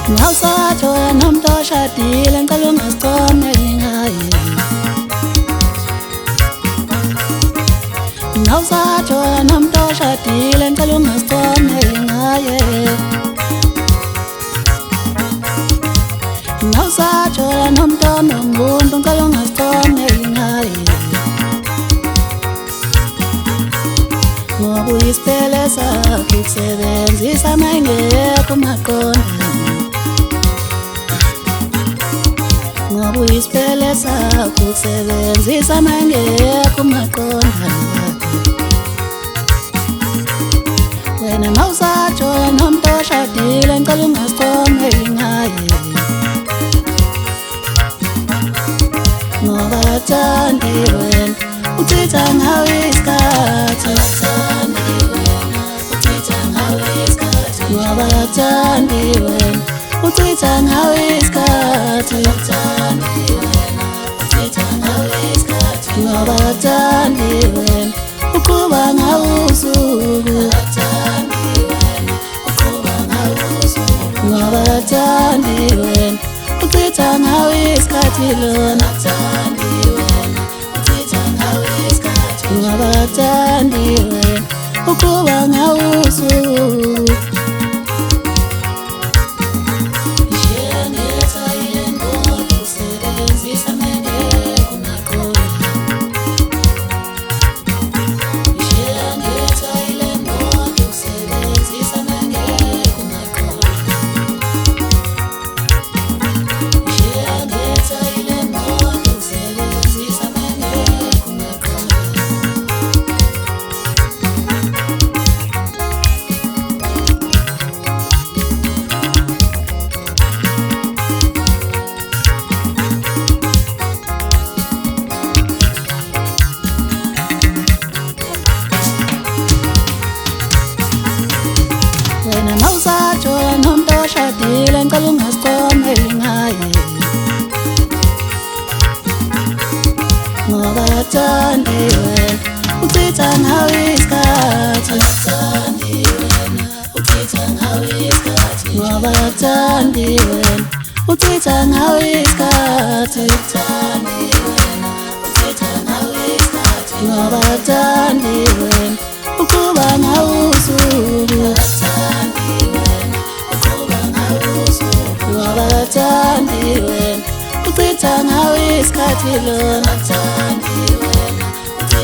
Nawusathola nomuntu oshadile ngicela ungasithomeli ngaye. Nawusathola nomuntu oshadile ngicela ungasithomeli ngaye. Nawusathola nomuntu onomuntu ngicela ungasithomeli ngaye. Ngoba uyisipele sakho ukusebenzisa mayingekho maqondana. Ngoba uyisipele sakho ukusebenzisa mayingekho maqondana. Wena mawusathola nomuntu oshadile ngicela ungasithomeli ngaye. Ngoba athandi wena uchitha ngawe isikhathi. Ngoba athandi wena uchitha ngawe isikhathi. Ngoba athandi wena uqhuba ngawe usuku. Ngoba athandi wena uchitha ngawe isikhathi lona. Ngoba athandi wena uqhuba ngawe usuku. Wena mawusathola nomuntu oshadile ngicela ungasithomeli ngaye. Ngoba athandi wena uchitha ngawe isikhathi. Ngoba athandi wena uchitha ngawe isikhathi. Ngoba athandi wena uqhuba ngawe usuku. Ngoba athandi wena uchitha ngawe isikhathi lona.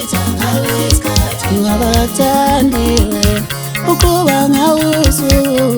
Ngoba athandi wena uqhuba ngawe usuku.